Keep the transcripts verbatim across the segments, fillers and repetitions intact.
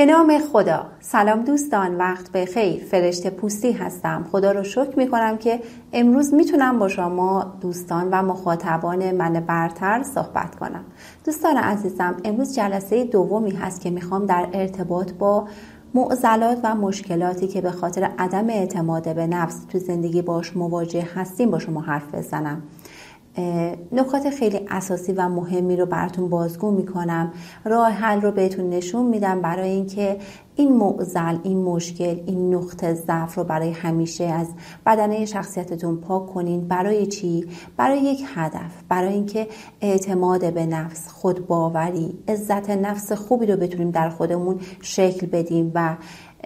به نام خدا. سلام دوستان، وقت بخیر. فرشته پوستی هستم. خدا رو شکر میکنم که امروز میتونم با شما دوستان و مخاطبان من برتر صحبت کنم. دوستان عزیزم، امروز جلسه دومی هست که میخوام در ارتباط با معضلات و مشکلاتی که به خاطر عدم اعتماد به نفس تو زندگی باش مواجه هستیم با شما حرف بزنم. نکات خیلی اساسی و مهمی رو براتون بازگو میکنم. راه حل رو بهتون نشون میدم برای اینکه این معضل، این مشکل، این نقطه ضعف رو برای همیشه از بدنه شخصیتتون پاک کنین. برای چی؟ برای یک هدف، برای اینکه اعتماد به نفس، خودباوری، عزت نفس خوبی رو بتونیم در خودمون شکل بدیم و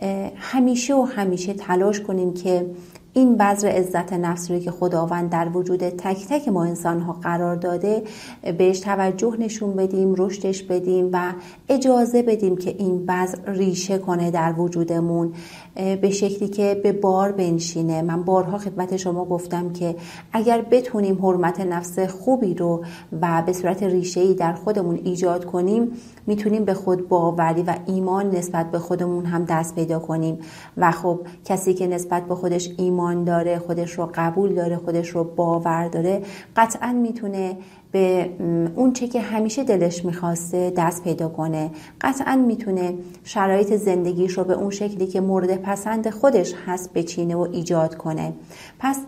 همیشه و همیشه تلاش کنیم که این بذر عزت نفس رو که خداوند در وجود تک تک ما انسان ها قرار داده بهش توجه نشون بدیم، رشدش بدیم و اجازه بدیم که این بذر ریشه کنه در وجودمون به شکلی که به بار بنشینه. من بارها خدمت شما گفتم که اگر بتونیم حرمت نفس خوبی رو و به صورت ریشه‌ای در خودمون ایجاد کنیم، میتونیم به خود باوری و ایمان نسبت به خودمون هم دست پیدا کنیم. و خب کسی که نسبت به خودش ایمان داره، خودش رو قبول داره، خودش رو باور داره، قطعاً میتونه به اون چه که همیشه دلش میخواسته دست پیدا کنه. قطعاً میتونه شرایط زندگیش رو به اون شکلی که مورد پسند خودش هست بچینه و ایجاد کنه. پس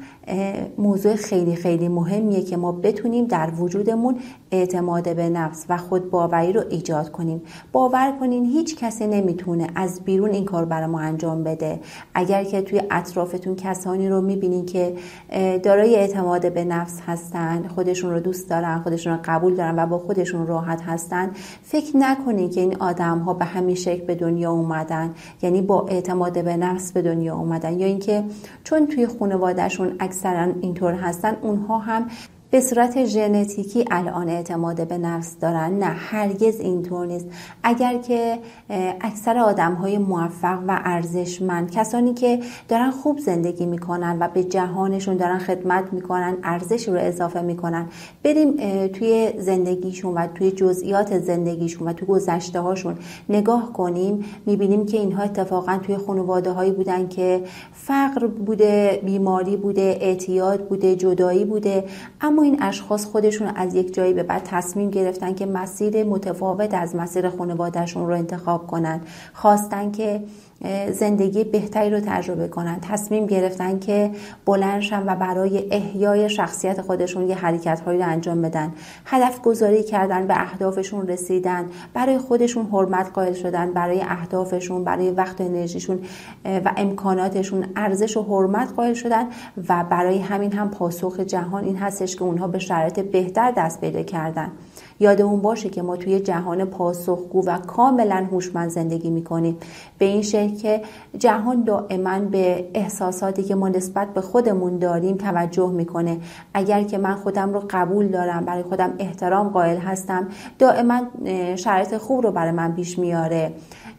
موضوع خیلی خیلی مهمیه که ما بتونیم در وجودمون اعتماد به نفس و خود باوری رو ایجاد کنیم. باور کنین هیچ کسی نمیتونه از بیرون این کار برای ما انجام بده. اگر که توی اطرافتون کسانی رو میبینین که دارای اعتماد به نفس هستن، خودشون رو دوست دارن، خودشون رو قبول دارن و با خودشون راحت هستن، فکر نکنین که این آدم ها به همین شکل به دنیا اومدن، یعنی با اعتماد به نفس به دنیا اومدن، یا اینکه چون توی خانواده‌شون اکثرا اینطور هستن اونها هم به صورت ژنتیکی الان اعتماد به نفس دارن. نه، هرگز اینطور نیست. اگر که اکثر آدم‌های موفق و ارزشمند، کسانی که دارن خوب زندگی میکنن و به جهانشون دارن خدمت میکنن، ارزش رو اضافه میکنن، بریم توی زندگیشون و توی جزئیات زندگیشون و توی گذشته هاشون نگاه کنیم، میبینیم که اینها اتفاقا توی خانواده هایی بودن که فقر بوده، بیماری بوده، اعتیاد بوده، جدایی بوده، اما این اشخاص خودشون از یک جایی به بعد تصمیم گرفتن که مسیر متفاوت از مسیر خانوادهشون رو انتخاب کنن. خواستن که زندگی بهتری رو تجربه کنن. تصمیم گرفتن که بلند شن و برای احیای شخصیت خودشون یه حرکت‌هایی رو انجام بدن. هدف گذاری کردن، به اهدافشون رسیدن، برای خودشون حرمت قائل شدن، برای اهدافشون، برای وقت و انرژیشون و امکاناتشون ارزش و حرمت قائل شدن و برای همین هم پاسخ جهان این هستش که اونها به شرایط بهتر دست پیدا کردن. یادمون باشه که ما توی جهان پاسخگو و کاملا هوشمند زندگی میکنیم، به این شکل که جهان دائما به احساساتی که ما نسبت به خودمون داریم توجه میکنه. اگر که من خودم رو قبول دارم، برای خودم احترام قائل هستم، دائما شرایط خوب رو برای من پیش میاره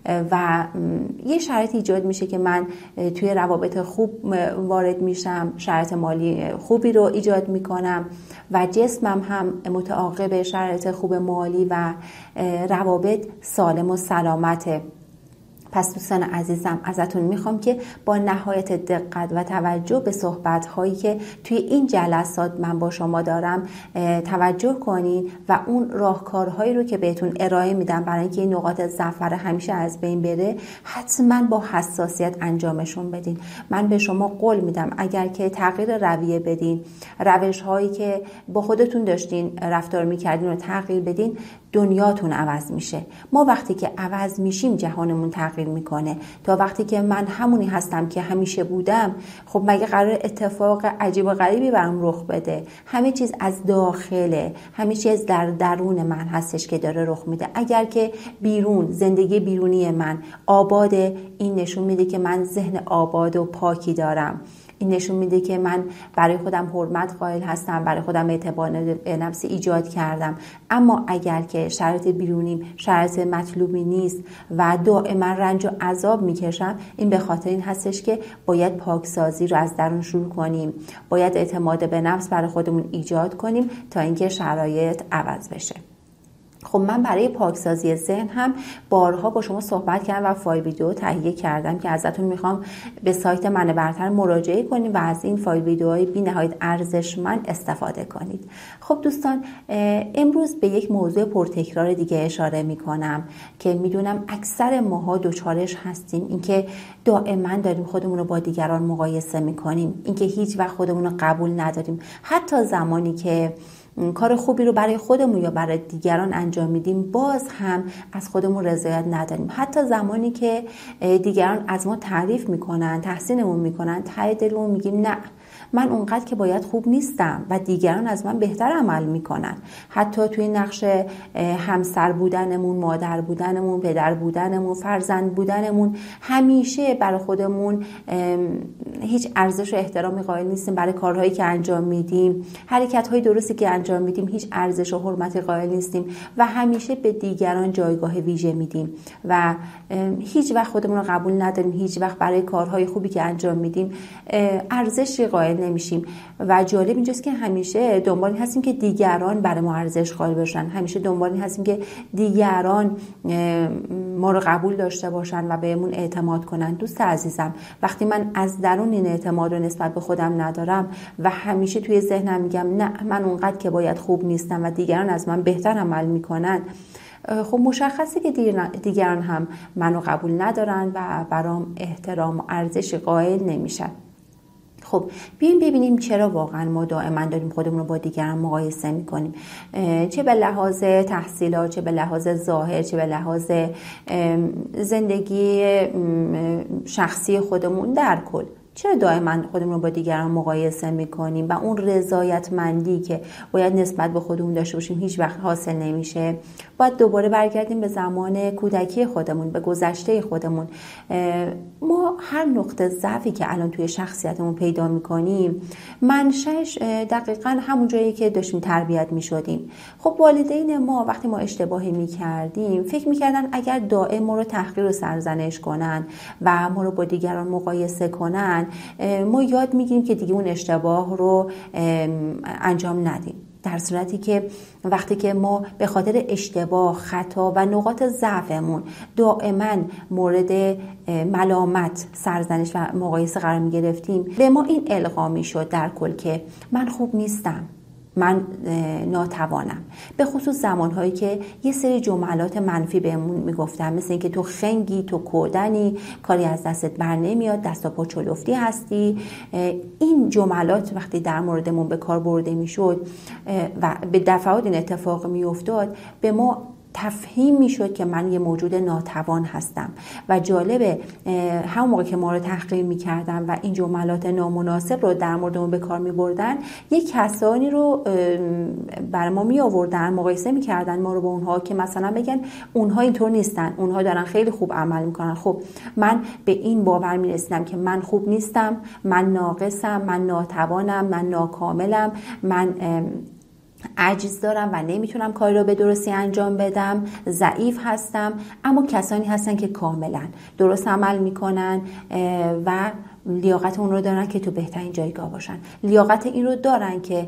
و یه شرایط ایجاد میشه که من توی روابط خوب وارد میشم، شرایط مالی خوبی رو ایجاد میکنم و جسمم هم متعاقب شرایط خوب مالی و روابط سالم و سلامته. پس دوستان عزیزم، ازتون میخوام که با نهایت دقت و توجه به صحبت هایی که توی این جلسات من با شما دارم توجه کنین و اون راهکارهایی رو که بهتون ارائه میدم برای اینکه این نقاط ضعف همیشه از بین بره، حتما با حساسیت انجامشون بدین. من به شما قول میدم اگر که تغییر رویه بدین، روش هایی که با خودتون داشتین رفتار میکردین رو تغییر بدین، دنیاتون عوض میشه. ما وقتی که عوض میشیم جهانمون تغییر میکنه. تا وقتی که من همونی هستم که همیشه بودم، خب مگه قرار اتفاق عجیب و غریبی برام رخ بده؟ همه چیز از داخله، همه چیز در درون من هستش که داره رخ میده. اگر که بیرون، زندگی بیرونی من آباده، این نشون میده که من ذهن آباد و پاکی دارم. این نشون میده که من برای خودم حرمت قائل هستم، برای خودم اعتماد به نفس ایجاد کردم. اما اگر که شرایط بیرونیم شرایط مطلوبی نیست و دائما رنج و عذاب میکشم، این به خاطر این هستش که باید پاکسازی رو از درون شروع کنیم، باید اعتماد به نفس برای خودمون ایجاد کنیم تا اینکه شرایط عوض بشه. خب من برای پاکسازی ذهن هم بارها با شما صحبت کردم و فایل ویدیو تهیه کردم که ازتون میخوام به سایت من برتر مراجعه کنید و از این فایل ویدیوهای بی نهایت ارزشمند استفاده کنید. خب دوستان، امروز به یک موضوع پرتکرار دیگه اشاره میکنم که میدونم اکثر ماها دچارش هستیم، اینکه دائما داریم خودمون رو با دیگران مقایسه میکنیم، اینکه هیچ وقت خودمون رو قبول نداریم، حتی زمانی که کار خوبی رو برای خودمون یا برای دیگران انجام میدیم باز هم از خودمون رضایت نداریم. حتی زمانی که دیگران از ما تعریف میکنن، تحسینمون میکنن، ته دلمون میگیم نه، من اونقدر که باید خوب نیستم و دیگران از من بهتر عمل میکنن. حتی توی نقش همسر بودنمون، مادر بودنمون، پدر بودنمون، فرزند بودنمون همیشه برای خودمون هیچ ارزش و احترامی قائل نیستیم. برای کارهایی که انجام میدیم، حرکت‌های درستی که انجام میدیم هیچ ارزش و حرمتی قائل نیستیم و همیشه به دیگران جایگاه ویژه میدیم و هیچ وقت خودمون رو قبول نداریم. هیچ وقت برای کارهای خوبی که انجام میدیم ارزشی قائل نمیشیم و جالب اینجاست که همیشه دنبال این هستیم که دیگران برای ما ارزش قائل باشن، همیشه دنبال این هستیم که دیگران ما رو قبول داشته باشن و بهمون اعتماد کنن. دوست عزیزم، وقتی من از درون این اعتماد رو نسبت به خودم ندارم و همیشه توی ذهنم میگم نه، من اونقدر که باید خوب نیستم و دیگران از من بهتر عمل میکنن، خب مشخصه که دیگران هم منو قبول ندارن و برام احترام و ارزش قائل نمیشن. خب بیایم ببینیم چرا واقعا ما دائما داریم خودمون رو با دیگران مقایسه میکنیم، چه به لحاظ تحصیلات، چه به لحاظ ظاهر، چه به لحاظ زندگی شخصی خودمون در کل. چرا دائما خودمون رو با دیگران مقایسه میکنیم و اون رضایتمندی که باید نسبت به خودمون داشته باشیم هیچ وقت حاصل نمیشه؟ باید دوباره برگردیم به زمان کودکی خودمون، به گذشته خودمون. ما هر نقطه ضعفی که الان توی شخصیتمون پیدا میکنیم منشأش دقیقاً همون جایی که داشتیم تربیت میشدیم. خب والدین ما وقتی ما اشتباهی میکردیم فکر میکردن اگر دائم ما رو تحقیر و سرزنش کنن و ما رو با دیگران مقایسه کنن ما یاد میگیریم که دیگه اون اشتباه رو انجام ندیم، در صورتی که وقتی که ما به خاطر اشتباه، خطا و نقاط ضعفمون دائما مورد ملامت، سرزنش و مقایسه قرار می گرفتیم، به ما این القا می شد در کل که من خوب نیستم، من ناتوانم. به خصوص زمانهایی که یه سری جملات منفی بهمون میگفتن، مثل اینکه تو خنگی، تو کودنی، کاری از دستت بر نمیاد، دست و پا چلفتی هستی. این جملات وقتی در موردمون به کار برده میشد و به دفعات این اتفاق میافتاد، به ما تفهیم میشد که من یه موجود ناتوان هستم. و جالبه همون موقع که ما رو تحقیر میکردن و این جملات نامناسب رو در موردمون به کار میبردن، یک کسانی رو بر ما می آوردن، مقایسه میکردن ما رو با اونها که مثلا بگن اونها اینطور نیستن، اونها دارن خیلی خوب عمل میکنن. خب من به این باور میرسیدم که من خوب نیستم، من ناقصم، من ناتوانم، من ناکاملم، من عجز دارم و نمیتونم کاری رو به درستی انجام بدم، ضعیف هستم. اما کسانی هستن که کاملا درست عمل میکنن و لیاقت اون رو دارن که تو بهترین جایگاه باشن، لیاقت این رو دارن که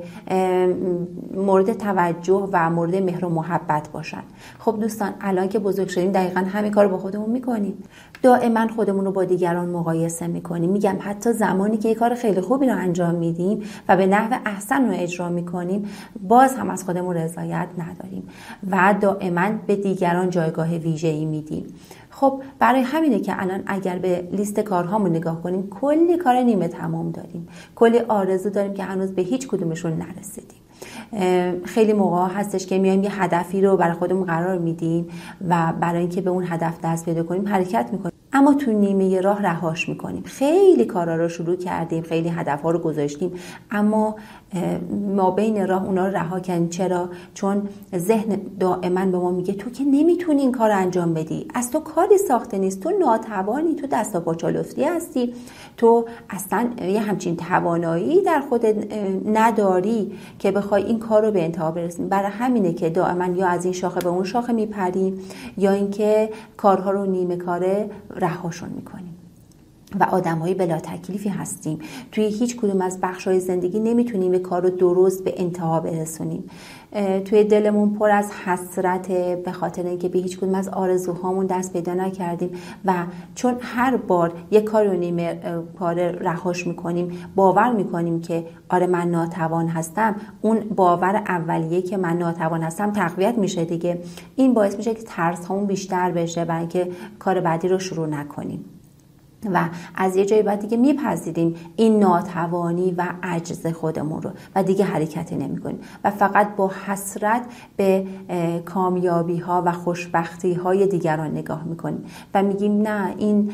مورد توجه و مورد مهر و محبت باشن. خب دوستان، الان که بزرگ شدیم دقیقاً همین کار با خودمون میکنیم، دائما خودمون رو با دیگران مقایسه میکنیم. میگم حتی زمانی که یک کار خیلی خوبی رو انجام میدیم و به نحو احسن رو اجرا میکنیم باز هم از خودمون رضایت نداریم و دائما به دیگران جایگاه ویژه‌ای میدیم. خب برای همینه که الان اگر به لیست کارهامون نگاه کنیم کلی کار نیمه تمام داریم، کلی آرزو داریم که هنوز به هیچ کدومشون نرسیدیم. خیلی موقع هستش که میایم یه هدفی رو برای خودمون قرار میدیم و برای اینکه به اون هدف دست پیدا کنیم حرکت میکنیم، اما تو نیمه راه رهاش میکنیم. خیلی کارا رو شروع کردیم، خیلی هدفها رو گذاشتیم، اما ما بین راه اونا رو رها کردیم. چرا؟ چون ذهن دائما به ما میگه تو که نمیتونی این کار انجام بدی، از تو کاری ساخته نیست، تو ناتوانی، تو دست و پا چالفتی هستی، تو اصلا یه همچین توانایی در خودت نداری که بخوای این کار رو به انتها برسونی. برای همینه که دائما یا از این شاخه به اون شاخه میپریم یا اینکه کارها رو نیمه کاره رهاشون میکنیم. و آدم‌های بلا تکلیفی هستیم. توی هیچ کدوم از بخش‌های زندگی نمیتونیم کار رو درست به انتها برسونیم. توی دلمون پر از حسرت به خاطر اینکه به هیچ کدوم از آرزوهامون دست پیدا نکردیم و چون هر بار یک کار رو نیمه کار رهاش میکنیم باور میکنیم که آره من ناتوان هستم، اون باور اولیه که من ناتوان هستم تقویت میشه دیگه. این باعث میشه که ترس هامون بیشتر بشه برای اینکه کار بعدی رو شروع نکنیم و از یه جایی بعد دیگه میپذیریم این ناتوانی و عجز خودمون رو و دیگه حرکتی نمی کنیم و فقط با حسرت به کامیابی ها و خوشبختی های دیگران نگاه میکنیم و میگیم نه این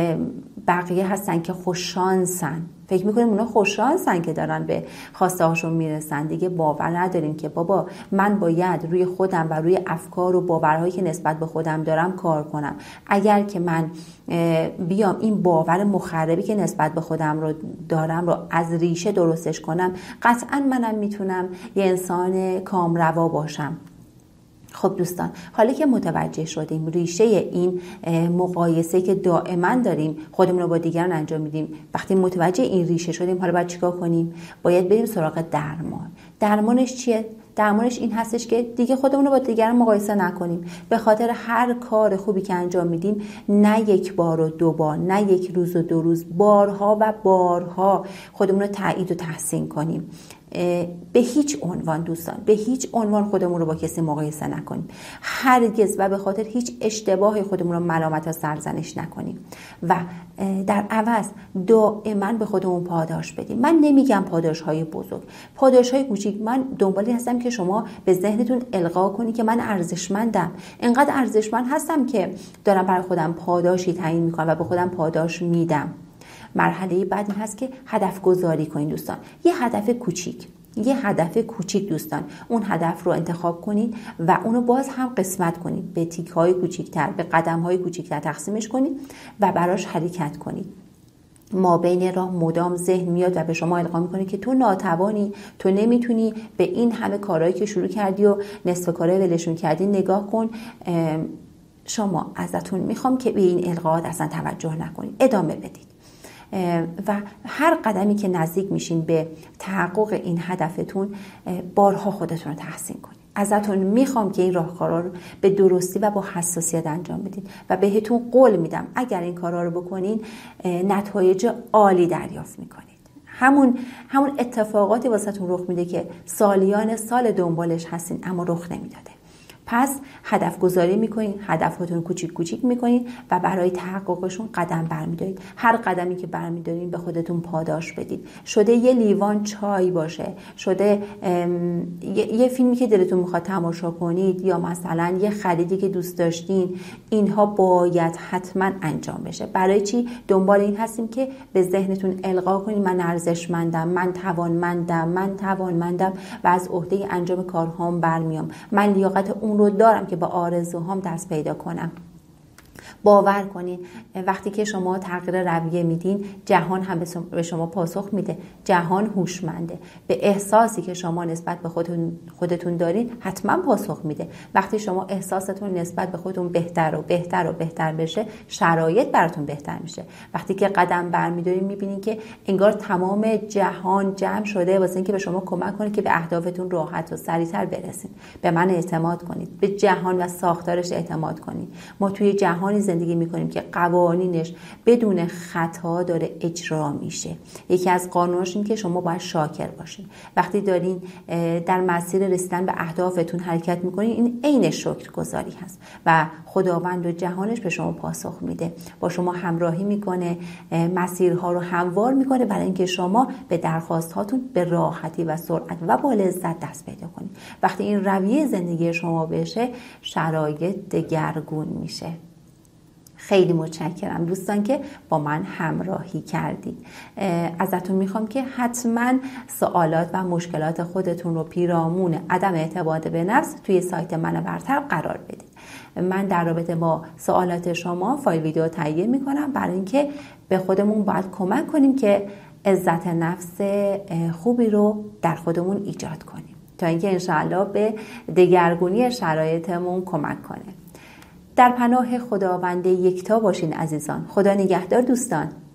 بقیه هستن که خوششانسن، فکر میکنیم اونا خوششانسن که دارن به خواسته هاشون میرسن. دیگه باور نداریم که بابا من باید روی خودم و روی افکار و باورهایی که نسبت به خودم دارم کار کنم. اگر که من بیام این باور مخربی که نسبت به خودم رو دارم رو از ریشه درستش کنم، قطعا منم میتونم یه انسان کامروا باشم. خب دوستان، حالا که متوجه شدیم ریشه این مقایسه که دائما داریم خودمون رو با دیگران انجام میدیم، وقتی متوجه این ریشه شدیم حالا باید چیکار کنیم؟ باید بریم سراغ درمان. درمانش چیه؟ درمانش این هستش که دیگه خودمون رو با دیگران مقایسه نکنیم. به خاطر هر کار خوبی که انجام میدیم نه یک بار و دو بار، نه یک روز و دو روز، بارها و بارها خودمون رو تایید و تحسین کنیم. به هیچ عنوان دوستان، به هیچ عنوان خودمون رو با کسی مقایسه نکنیم، هرگز، و به خاطر هیچ اشتباهی خودمون رو ملامت و سرزنش نکنیم و در عوض دائما به خودمون پاداش بدیم. من نمیگم پاداش های بزرگ، پاداش های کوچیک. من دنبالی هستم که شما به ذهنتون القا کنی که من ارزشمندم، اینقدر ارزشمند هستم که دارم برای خودم پاداشی تعیین میکنم و به خودم پاداش میدم. مرحله بعد این هست که هدف گذاری کنید دوستان. یه هدف کوچیک، یه هدف کوچیک دوستان، اون هدف رو انتخاب کنید و اونو باز هم قسمت کنید، به تیک‌های کوچیک‌تر، به قدم‌های کوچیک‌تر تقسیمش کنید و براش حرکت کنید. ما بین راه مدام ذهن میاد و به شما القا میکنه که تو ناتوانی، تو نمیتونی، به این همه کارهایی که شروع کردی و نصف کارهای ولشون کردی نگاه کن. شما ازتون میخوام که به این القاءات اصلا توجه نکنید، ادامه بدید و هر قدمی که نزدیک میشین به تحقق این هدفتون بارها خودتون رو تحسین کنید. ازتون میخوام که این راهکارا رو به درستی و با حساسیت انجام بدید و بهتون قول میدم اگر این کارا رو بکنین نتایج عالی دریافت میکنید. همون همون اتفاقاتی واسهتون رخ میده که سالیان سال دنبالش هستین اما رخ نمیداده. پس هدف گذاری میکنین، هدفاتون کوچیک کوچیک میکنین و برای تحققشون قدم برمیدارید. هر قدمی که برمیدارین به خودتون پاداش بدید. شده یه لیوان چای باشه، شده یه فیلمی که دلتون میخواد تماشا کنید، یا مثلا یه خریدی که دوست داشتین، اینها باید حتما انجام بشه. برای چی؟ دنبال این هستیم که به ذهنتون القا کنید من ارزشمندم، من توانمندم، من توانمندم و از عهده انجام کارهام برمیام. من لیاقت اون رو دارم که با آرزوهام دست پیدا کنم. باور کنین وقتی که شما تغییر رویه میدین جهان هم به شما پاسخ میده. جهان هوشمنده، به احساسی که شما نسبت به خودتون خودتون دارین حتما پاسخ میده. وقتی شما احساستون نسبت به خودتون بهتر و بهتر و بهتر بشه شرایط براتون بهتر میشه. وقتی که قدم برمیدارین میبینین که انگار تمام جهان جمع شده واسه اینکه به شما کمک کنه که به اهدافتون راحت و سریعتر برسین. به من اعتماد کنید، به جهان و ساختارش اعتماد کنید. ما توی جهانی زندگی میکنیم که قوانینش بدون خطا داره اجرا میشه. یکی از قانوناش این که شما باید شاکر باشین. وقتی دارین در مسیر رسیدن به اهدافتون حرکت میکنین این عین شکرگزاری هست و خداوند و جهانش به شما پاسخ میده، با شما همراهی میکنه، مسیرها رو هموار میکنه برای اینکه شما به درخواست هاتون به راحتی و سرعت و با لذت دست پیدا کنید. وقتی این رویه زندگی شما بشه شرایط دگرگون میشه. خیلی متشکرم دوستان که با من همراهی کردید. ازتون میخوام که حتما سوالات و مشکلات خودتون رو پیرامون عدم اعتماد به نفس توی سایت من برتر قرار بدید. من در رابطه با سوالات شما فایل ویدیو تهیه میکنم برای اینکه به خودمون باید کمک کنیم که عزت نفس خوبی رو در خودمون ایجاد کنیم تا اینکه انشاءالله به دگرگونی شرایطمون کمک کنه. در پناه خداوند یکتا باشین عزیزان. خدا نگهدار دوستان.